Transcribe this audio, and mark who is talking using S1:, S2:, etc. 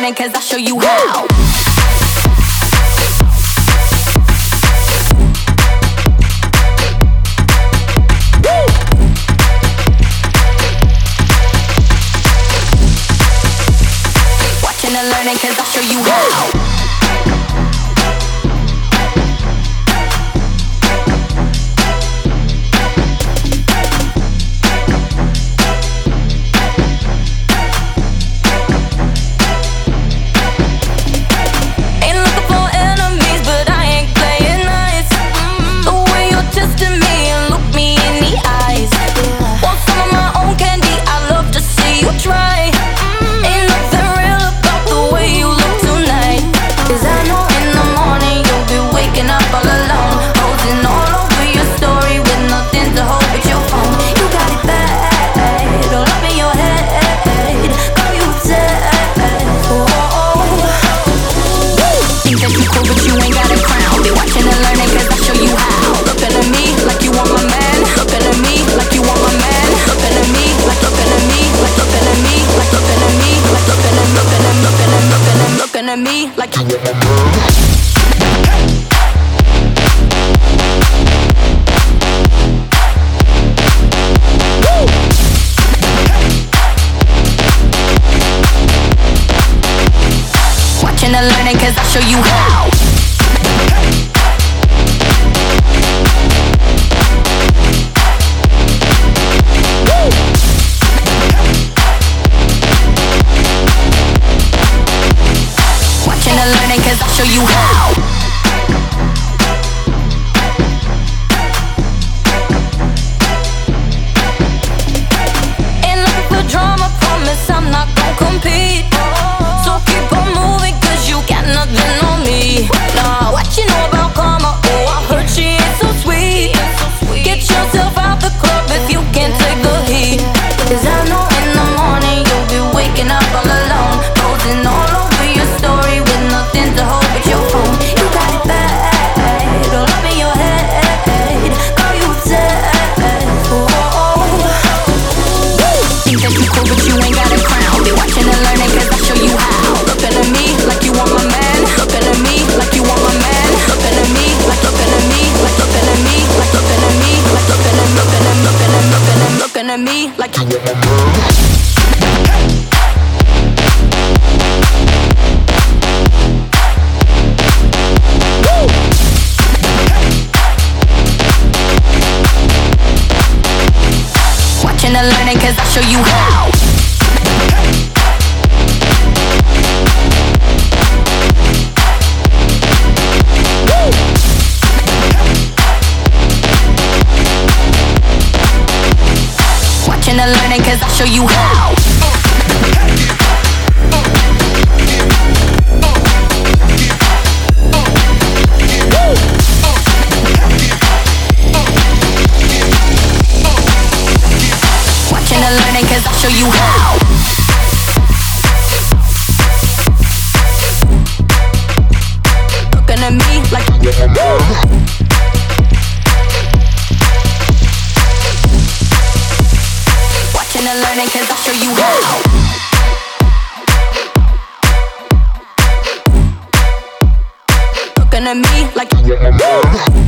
S1: learning, cause I'll show you how. Watching and learning, cause I'll show you how. Looking at me like you want my man. Watching and learning, cause I'll show you how. Watching and learning, cause I'll show you how. Ain't looking for drama, promise I'm not gon' compete. So keep on moving, cause you got nothing on me. Nah, what you know about karma? Oh, I heard she ain't so sweet. Get yourself out the club if you can't take the heat. Cause I know in the morning you'll be waking up all alone, posing all over your story with nothing to hold but your phone. You got it bad, all up in your head. Girl, you obsessed. Oh, think that you cool, but you ain't got a crown. Be watching and learning, cause I'll show you how. Looking at me like you want my man. Looking at me like you want my man. Looking at me like looking at me like looking at me like looking at me like looking at me like you want my man. Watching and learning, cause I'll show you how. Watching and learning, cause I'll show you how. Watching and learning, cause I'll show you how. Looking at me like watching and learning, cause I'll show you how. Looking at me like